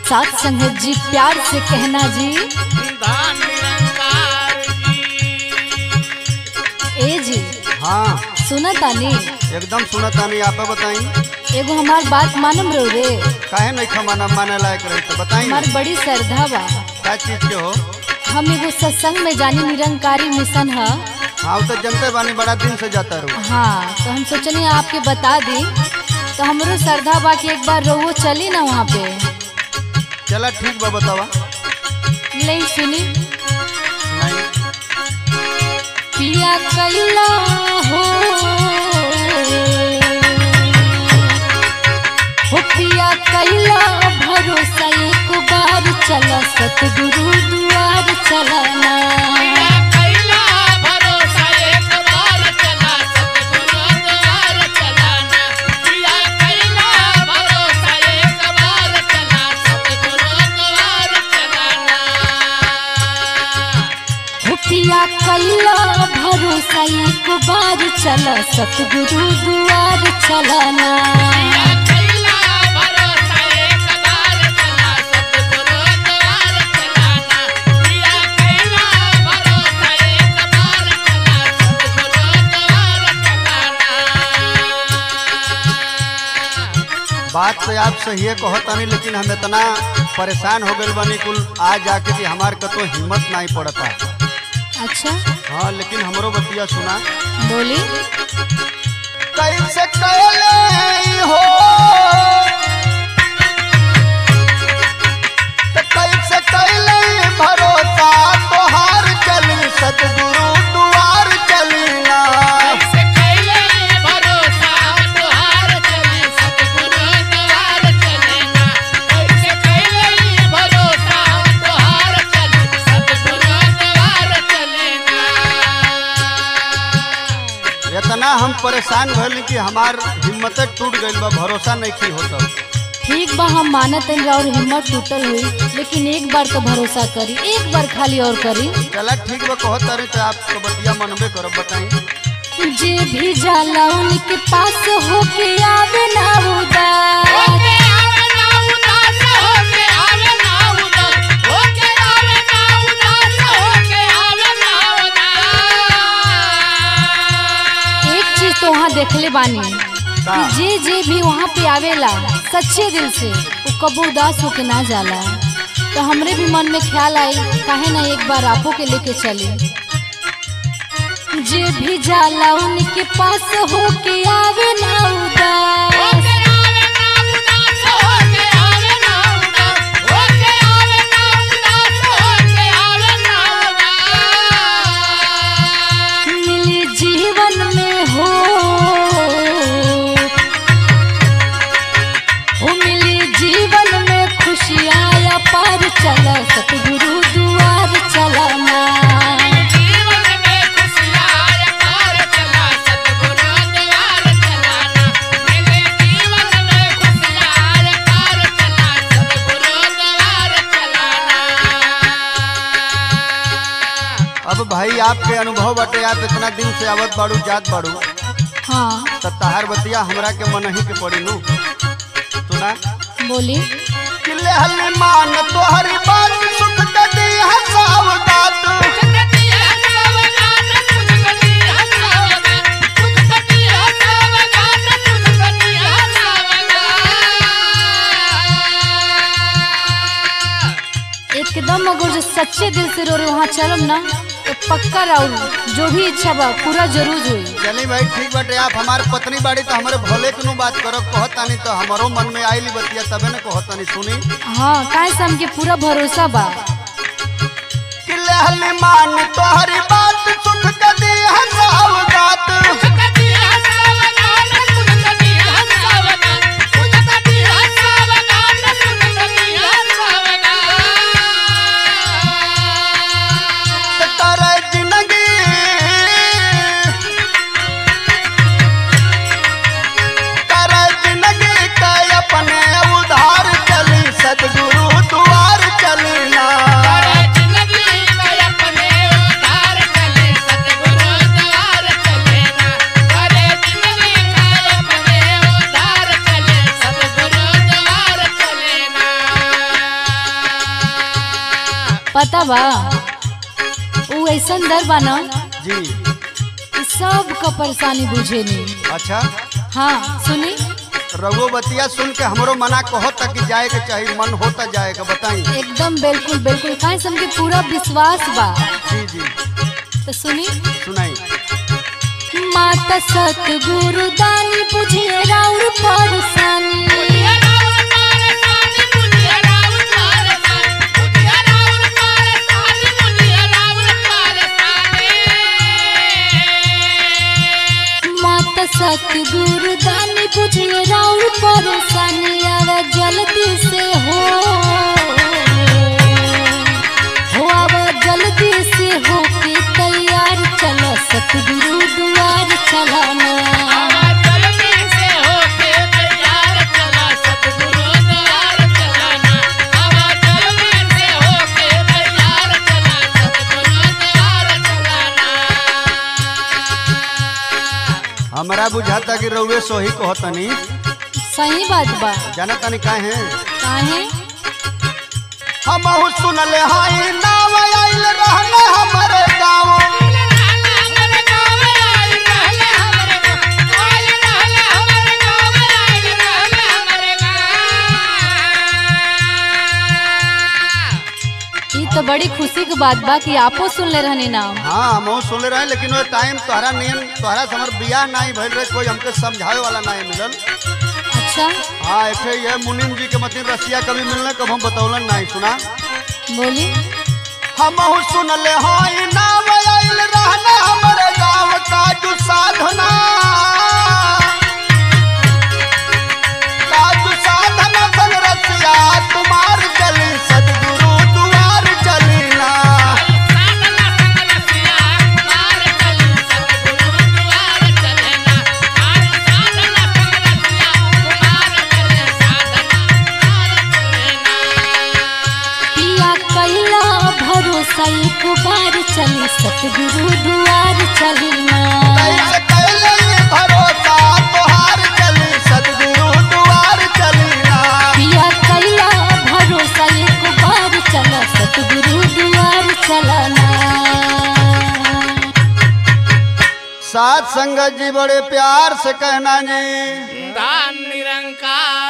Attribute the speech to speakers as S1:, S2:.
S1: साथ संगत जी प्यार से कहना जी। ए जी
S2: हाँ
S1: सुना तानी,
S2: एकदम सुना तानी। आप बताई
S1: एगो हमार बात मानम रो रे।
S2: काहे नहीं खमाना माने लायक रही तो बताई।
S1: हमार बड़ी श्रद्धा बा।
S2: क्या चीज के हो?
S1: हम एगो सत्संग में जानी निरंकारी मिशन है।
S2: हाँ तो जनते बानी बड़ा दिन से जाता रहूँ।
S1: हाँ तो हम सोचनी आपके बता दी, तो हमरो श्रद्धा बा कि एक बार रोवो चली ना वहाँ पे।
S2: चला ठीक बा बतावा।
S1: नहीं सुनी
S2: नहीं
S1: पिया कैला हो पिया कैला भरोसा एक बार चला सतगुरु द्वार चलाना। पिया कैला भरोसा एक बार चला सतगुरु द्वार चलाना।
S2: बात तो आप सही है कहता नहीं, लेकिन हम इतना परेशान हो गए बानी कुल आज जाके कि हमार कतो हिम्मत नहीं पड़ता।
S1: अच्छा
S2: हाँ लेकिन हमरो बतिया सुना।
S1: बोली
S2: कैसे कैले हो तो कैसे कैले भरोसा तोहार चली सतगुरु द्वार चलीना। इतना हम परेशान भइल कि हमार हिम्मत टूट गइल बा, भरोसा नहीं की होता।
S1: ठीक बा, हम मानत हैं और हिम्मत टूटल हुई, लेकिन एक बार तो भरोसा करी, एक बार खाली और करी।
S2: चला ठीक बा कहता रही तो आपको बतिया मनबे करब। बताई
S1: जे भी जाला उनके पास होके आवे ना उदास। तो वहाँ देखले बानी कि जे भी वहाँ पे आवेला सच्चे दिल से वो कबो उदास होके ना जाला। तो हमरे भी मन में ख्याल आई काहे ना एक बार आपो के लेके चले। जे भी जाला उनके पास होके आवे ना उदास। मिली जीवन में हो मिली जीवन में खुशियाँ पार चला सतगुरु द्वार चलाना।
S2: अब भाई आपके अनुभव बाटे, आप इतना दिन से आवत बाड़ू जात बाड़ू।
S1: हाँ
S2: तो तहार बतिया हमरा के मन ही के पड़ी नू। सुना
S1: बोली
S2: किले हल्ली मान तोहरी बात सुख कदी हसावदात।
S1: एकदम अगर जो सच्चे दिल से रो रहे वहाँ चलम ना तो पक्का रहू जो भी इच्छा बा पूरा जरूर हुई।
S2: चली भाई ठीक बाटे। आप हमार पत्नी बाड़ी तो हमारे भले के बात करो कहतानी तो हमारो मन में आईली बतिया तबे न कहतानी। सुनी
S1: हाँ काहे से हमके पूरा भरोसा बा।
S2: किले हल्ली मान तोहरी बात सुख कदी हसावदात।
S1: पता बा वो ऐसा दर बा ना
S2: जी।
S1: कि सबका परेशानी बुझेनी।
S2: अच्छा
S1: हाँ सुनी,
S2: रघु बतिया सुन के हमरो मना कहो तक कि जाए के चाहिए, मन होता जाएगा, बताई।
S1: एकदम बिल्कुल बिल्कुल काहे समझे पूरा विश्वास बा।
S2: जी जी
S1: तो सुनी,
S2: सुनाई।
S1: माता सतगुरु दानी बुझिए राउर परेशानी। माता सतगुरु दानी बुझिए राउर परेशानी। आवा जल्दी से हो आवा जल्दी से हो के तैयार चलो सतगुरु द्वार चलाना।
S2: हमरा बुझाता कि रउए सोही कहतनी।
S1: सही बात बा।
S2: जाना तनी काहे?
S1: काहे?
S2: हमहु सुनले हाई नाव आइल रहले हमरे गाँव।
S1: ई तो बड़ी खुशी की बात बा कि आपो सुन ले रहनी नाम।
S2: हाँ हमहु सुनले रहे, लेकिन वो टाइम तोहरा नियन तोहरा से हमर बियाह नहीं भइल रहे, कोई हमके समझावे वाला नहीं मिलल।
S1: अच्छा
S2: हाँ एक ये मुनीम जी के मतीन रसिया कभी मिलने कब हम बतौलन नहीं। सुना
S1: बोली।
S2: हमहु सुनले हाई नाव आइल रहले हमरे गाँव। काजू साधना काजू साधना बन रसिया तुम्हार चली सतगुरु द्वार चलीना।
S1: पिया कैला भरोसा एक बार चली सतगुरु द्वार चलीना।
S2: कैसे कैले भरोसा तोहार चली सतगुरु द्वार चलीना।
S1: पिया कैला भरोसा एक बार चला सतगुरु द्वार चलाना।
S2: साथ संगत जी बड़े प्यार से कहना जी।
S3: दान निरंकार।